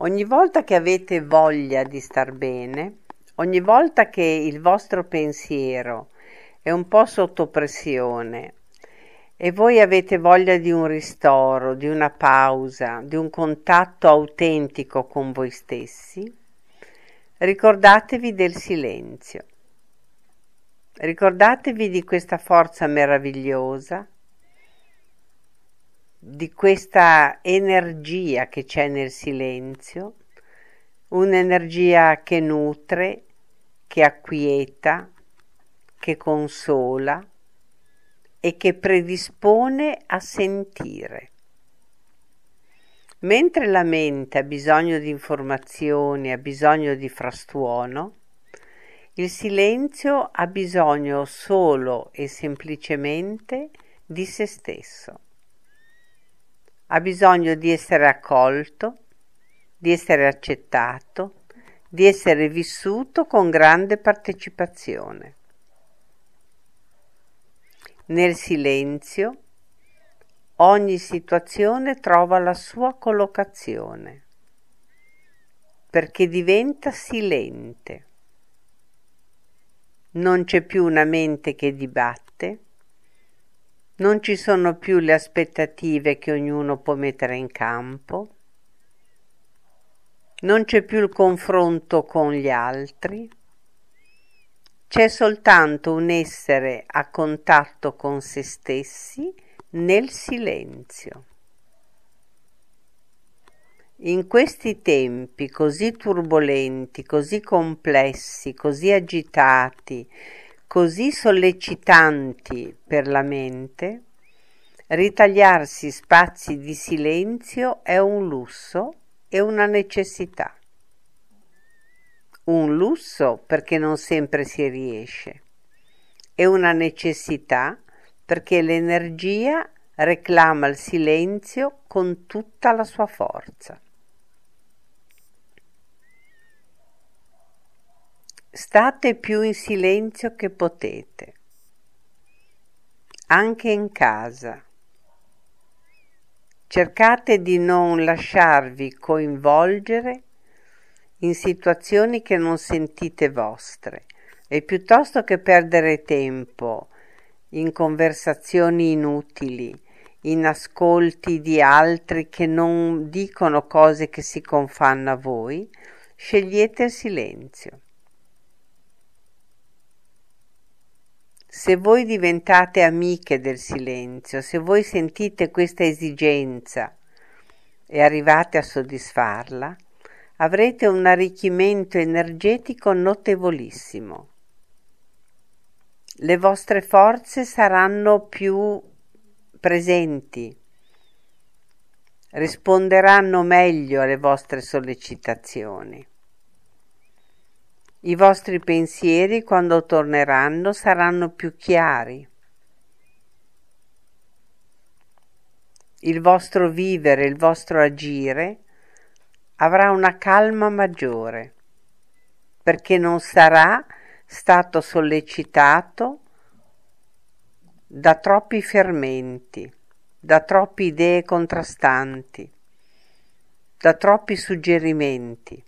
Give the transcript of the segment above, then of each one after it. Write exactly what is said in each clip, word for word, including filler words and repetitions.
Ogni volta che avete voglia di star bene, ogni volta che il vostro pensiero è un po' sotto pressione e voi avete voglia di un ristoro, di una pausa, di un contatto autentico con voi stessi, ricordatevi del silenzio. Ricordatevi di questa forza meravigliosa, di questa energia che c'è nel silenzio, un'energia che nutre, che acquieta, che consola e che predispone a sentire. Mentre la mente ha bisogno di informazioni, ha bisogno di frastuono, il silenzio ha bisogno solo e semplicemente di se stesso. Ha bisogno di essere accolto, di essere accettato, di essere vissuto con grande partecipazione. Nel silenzio ogni situazione trova la sua collocazione, perché diventa silente. Non c'è più una mente che dibatte, non ci sono più le aspettative che ognuno può mettere in campo, non c'è più il confronto con gli altri, c'è soltanto un essere a contatto con se stessi nel silenzio. In questi tempi così turbolenti, così complessi, così agitati, così sollecitanti per la mente, ritagliarsi spazi di silenzio è un lusso e una necessità. Un lusso perché non sempre si riesce, e una necessità perché l'energia reclama il silenzio con tutta la sua forza. State più in silenzio che potete, anche in casa. Cercate di non lasciarvi coinvolgere in situazioni che non sentite vostre e piuttosto che perdere tempo in conversazioni inutili, in ascolti di altri che non dicono cose che si confanno a voi, scegliete il silenzio. Se voi diventate amiche del silenzio, se voi sentite questa esigenza e arrivate a soddisfarla, avrete un arricchimento energetico notevolissimo. Le vostre forze saranno più presenti, risponderanno meglio alle vostre sollecitazioni. I vostri pensieri, quando torneranno, saranno più chiari. Il vostro vivere, il vostro agire avrà una calma maggiore, perché non sarà stato sollecitato da troppi fermenti, da troppe idee contrastanti, da troppi suggerimenti.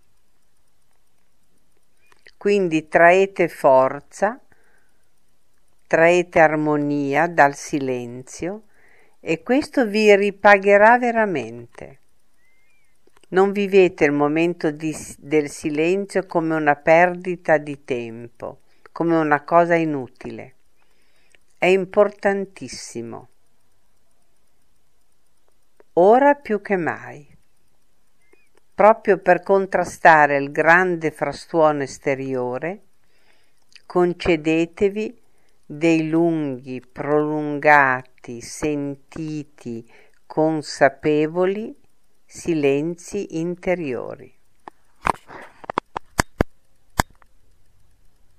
Quindi traete forza, traete armonia dal silenzio e questo vi ripagherà veramente. Non vivete il momento di, del silenzio come una perdita di tempo, come una cosa inutile. È importantissimo. Ora più che mai. Proprio per contrastare il grande frastuono esteriore, concedetevi dei lunghi, prolungati, sentiti, consapevoli silenzi interiori.